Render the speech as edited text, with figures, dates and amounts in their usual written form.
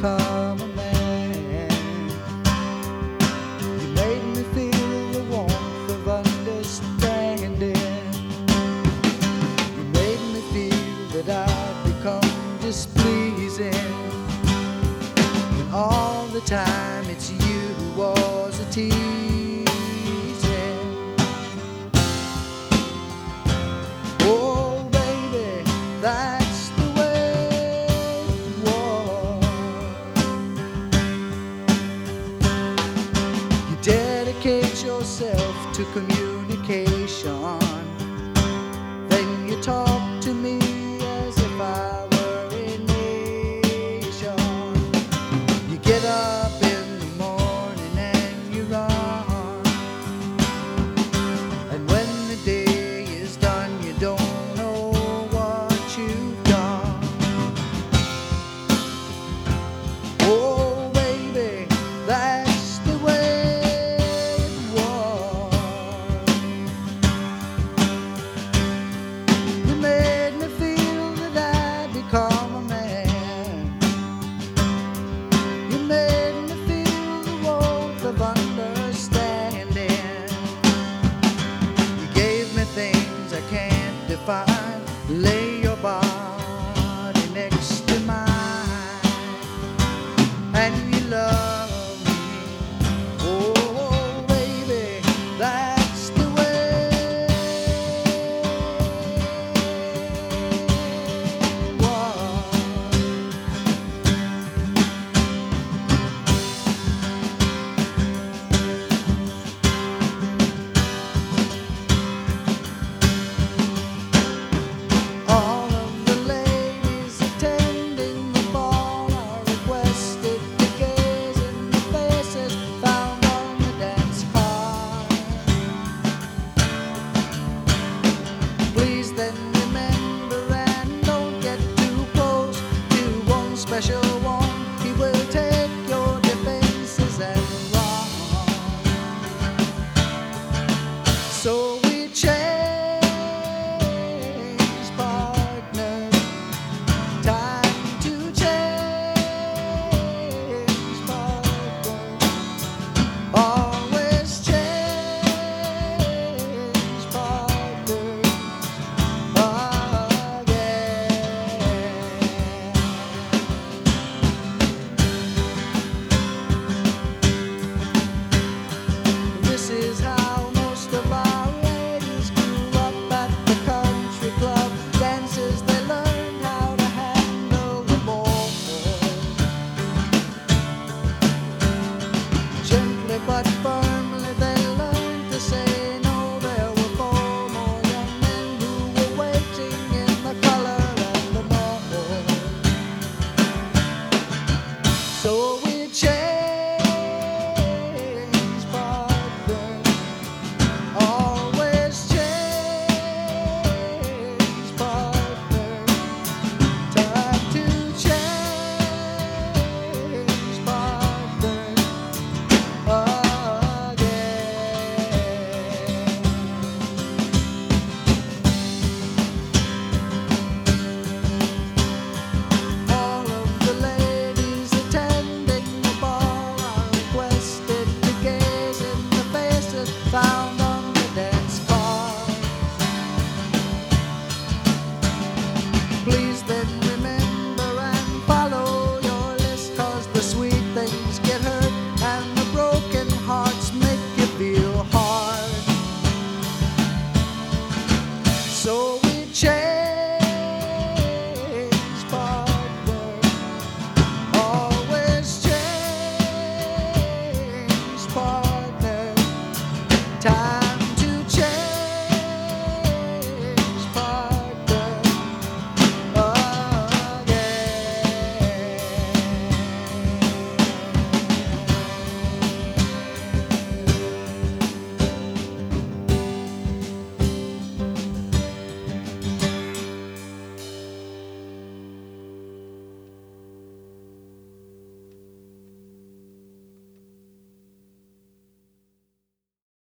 become a man. You made me feel the warmth of understanding. You made me feel that I'd become displeasing, when all the time it's you who was a teasing. Oh baby, that's the way it was. You dedicate yourself to communication, then you talk to me as if I were a nation. You get up in the morning and you run, and when the day is done you don't know what you've done. Oh baby, that's the way it was. You made me feel that I'd become a man. You made me feel the warmth of understanding. You gave me things I can't define. Lay your body next to mine, and you love